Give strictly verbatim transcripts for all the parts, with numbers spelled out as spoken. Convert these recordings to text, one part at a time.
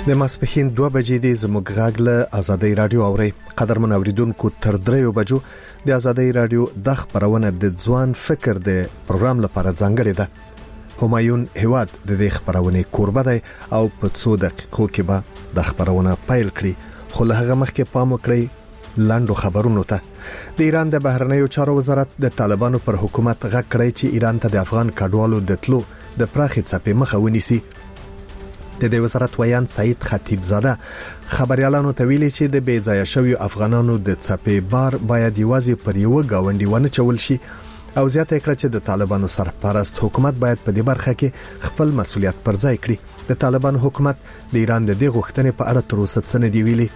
د ماسپښین دوه بجې د زموږ غږ له آزادۍ رادیو اوري. قدرمن اوریدونکو تر دریو بجو د آزادۍ رادیو د خبرونه د ځوان فکر د پروګرام لپاره ځانګړې ده. همایون هواد د دې خبرونه کوربه دی او په څو دقیقو کې به د خبرونه پیل کړي. خو له هغه مخکې پام وکړئ لاندو خبرونو ته. د ایران د بهرنیو چارو وزارت د طالبانو پر حکومت غږ کړی چې ایران ته د افغان کډوالو د تلو د پراخې څپې مخه ونیسي. د دې وزارت ویان سعید خطیب زاده خبريالانو ته ویلي چې د بې ځای شوی افغانانو د څپې بار باید یوازې پر یو گاونډي ونه چول شي او زیاته کړه چې د طالبانو سرپرست حکومت باید په دې برخه کې خپل مسولیت پر ځای کړي. د طالبان حکومت د ایران د دې غوښتنې په اړه تر اوسه څه نه دی ویلي.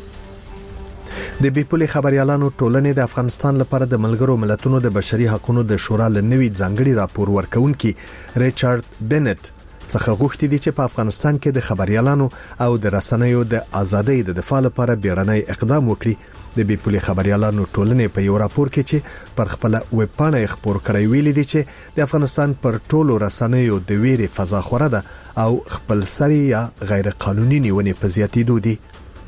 د بیپولي خبريالانو ټولنې د افغانستان لپاره د ملګرو ملتونو د بشري حقوقو د شورا لنوي ځانګړي راپور ورکونکي ریچارډ بنت څخه غوښتي دي چې په افغانستان کې د خبريالانو او د رسنیو د ازادۍ د دفاع لپاره بیړنی اقدام وکړي. د بیپولي خبريالانو ټولنې په یو راپور کې چې پر خپل ویب پاڼه خبر کړی ویلي دي چې د افغانستان پر ټولو رسنیو د ویري فضا خوره ده او خپل سری یا غیر قانوني نیونې په زیاتېدو دي.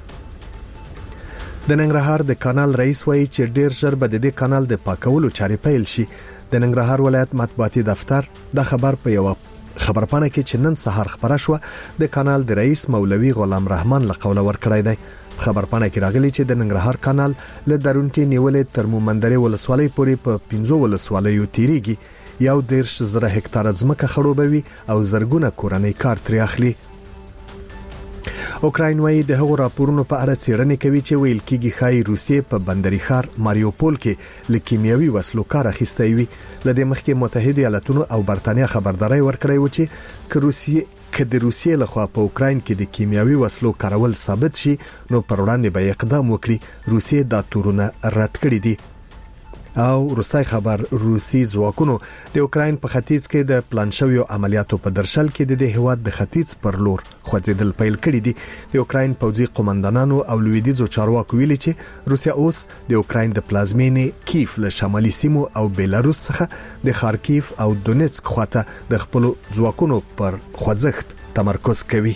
د ننګرهار د کانال رئیس وایي چې ډیر ژر به د دې کانال د پاکولو چارې پیل شي. د ننګرهار ولایت مطبوعاتي دفتر د خبر په یو خبرپاڼه کې چې نن سهار خبره شو د کانال د رئیس مولوي غلام رحمان له قوله ورکړی دی. خبرپاڼه کې راغلی چې د ننګرهار کانال له درونټي نیولې تر مومندرې ولسوالۍ پورې په پنځو ولسوالیو تیریږي. یو دیرش زره هکتار ځمکه خړوبوي او زرګونه کورنۍ کار ترې اخلي. اوکراین وايي د هغو راپورونو په اړه څېړنې کوي چې ویل کېږي ښایي روسیې په بندري ښار ماریوپول کې له کیمیاوي وسلو کار اخیستی وي. لدې مخکې متحده ایالاتونو او برتانیا خبرداري ورکړې و چې که روسیې که د روسیې لخوا په اوکراین کې د کیمیاوي وسلو کارول ثابت شي نو پر وړاندې به اقدام وکړي. روسیې دا تورونه رد کړي دي. او روسي خبر روسي ځواکونو د اوکراین په ختیځ کې د پلان شویو عملیاتو په درشل کې د دې هواد د ختیځ پر لور خوځیدل پیل کړي دي. د اوکراین پوځي قومندانانو او لویدیځو چارواکو ویلي چې روسیا اوس د اوکراین د پلازمینې کیف له شمالي سیمو او بیلاروس څخه د خارکیف او دونیتسک خواته د خپل ځواکونو پر خوځښت تمرکز کوي.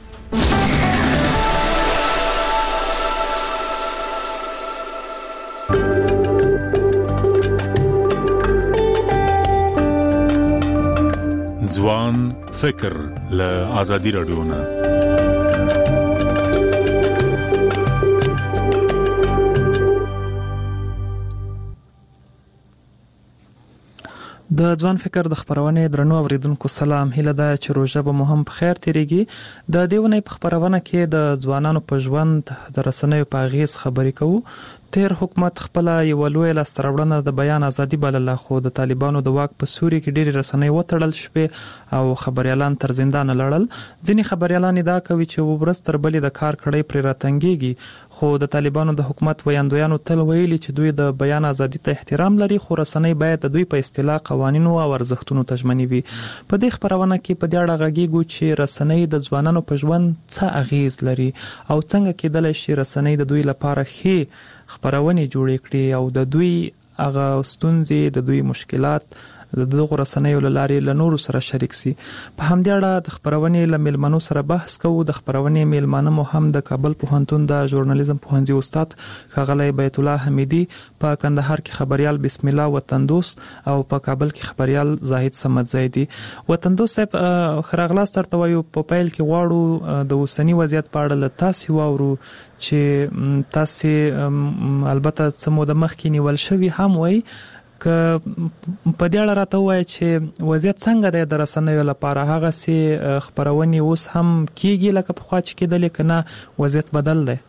ځوان فکر له آزادۍ رادیو نه. د ځوان فکر د خبرونه درنو اوریدونکو سلام. هیله ده چې روزه به مهم په خیر تیریږي. د دیونه په خبرونه کې د ځوانانو په ژوند د رسنیو په غیز خبرې کوو. تیر حکومت خپل یو لوی لاستراوړنه د بیان ازادي بلله، خو د طالبانو د واک په سوري کې ډېری رسنۍ وټړل شوې او خبريالان تر زندان لړل. ځینې خبريالان دا کوي چې وبرس تر بلې د کار کړی پر راتنګيږي، خو د طالبانو د حکومت ویاندویانو تل ویلي چې دوی د بیان ازادي ته احترام لري، خو رسنۍ باید د دوی په اصطلاح قوانینو او ارزښتونو ته ژمنې وي. په دې خبرونه کې په دې اړه غږیږو چې رسنۍ د ځوانانو په ژوند څه اغیز لري او څنګه کېدلی شي رسنۍ د دوی لپاره ښه خبرونه جوړ کړي او د دوی هغه ستونزې د دوی مشکلات د دغه رسنیو لارې له نورو سره شریک سي. په همدې اړه د خبرونه له ملمنو سره بحث کوو. د خبرونه ملمنه مو هم د کابل پوهنتون د ژورنالیزم پوهنځي استاد ښاغلی بیت الله حمیدي، په کندهار کې خبريال بسم الله وطندوس او په کابل کې خبريال زاهد سمدزیدي. وطندوس صاحب خراغلاس ترته وایو په پیل کې غواړو د اوسنی وضعیت په اړه له تاسو واورو چې تاسو البته سمو د مخ کې نیول شوی هم وای ک په دې اړه راته وایي چې وضعیت څنګه دی د رسنیو لپاره. هغه سي خبرونه اوس هم کیږي لکه په خوا چې کېدل کنه وضعیت بدل دی.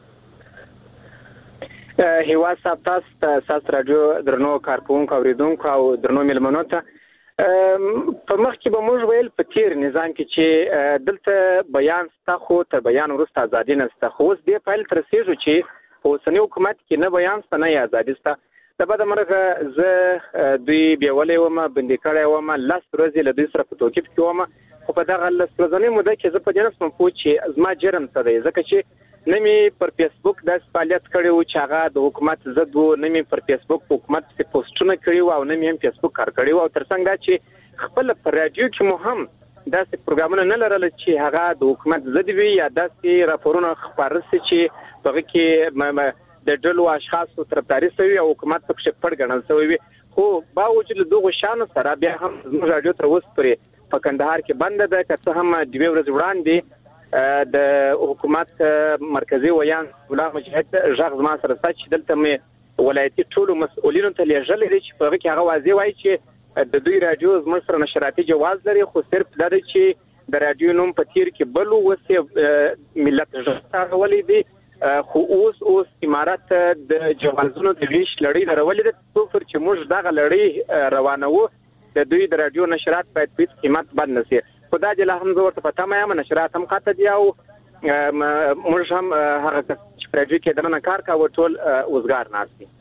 هیوا ساتاست ساس رادیو درنو کارکونکو اوریدونکو او درنو ملمنو ته په مخ کې به موږ ویل په تیر نظام کې چې دلته بیان ستا خو تر بیان وروسته ازادي نشته، خو اوس دې فایل تر رسیږي چې په اوسنی حکومت کې نه بیان ستا نه ازادي ستا. د بعد مرغه زه دوی بیولې ومه بندي کړی ومه لس ورځې له دوی سره په توقیف کې ومه، خو په دغه لس ورځنۍ موده کې زه په دې نسم پوه چې زما جرم څه دی، ځکه چې نه مې پر فیسبوک داسې فعالیت کړی و چې هغه د حکومت ضد و، نه مې پر فیسبوک په حکومت پوسټونه کړي و او نه مې هم فیسبوک کار کړی و، او ترڅنګ دا چې خپل پر رادیو کې مو هم داسې پروګرامونه نه لرل چې هغه د حکومت ضد وي یا داسې راپورونه خبرسي چې په کې د ډلو اشخاصو طرفداري شوی او حکومت پکې پړ ګڼل شوی وي. خو باوجود دغه شان سره بیا هم زموږ راډیو تر اوسه پورې په کندهار کې بند ده، که څه هم دوه ورځې وړاندې د حکومت مرکزی ویان غلام مجاهد ژغ زما سره چې دلته مې ولایتي ټولو مسؤلینو ته لیږل دي چې په هغه کې هغه واضح وایي چې د دوی راډیو زموږ سره نشراتي جواز لري، خو صرف دا دی چې د راډیو نوم په تیر کې بل وسه ملت ژغ ولې دي، خو اوس اوس امارات د جوازونو د ویش لړۍ درولې ده، څو پر چې موږ دغه لړۍ روانو د دوی د رادیو نشرات باید په قیمت بند نشي. خدای دې له هم زور ته پته مې نشرات هم قاطع دی او موږ هم هغه چې پروژې کې دنه کار کاوه ټول وزګار ناشتي.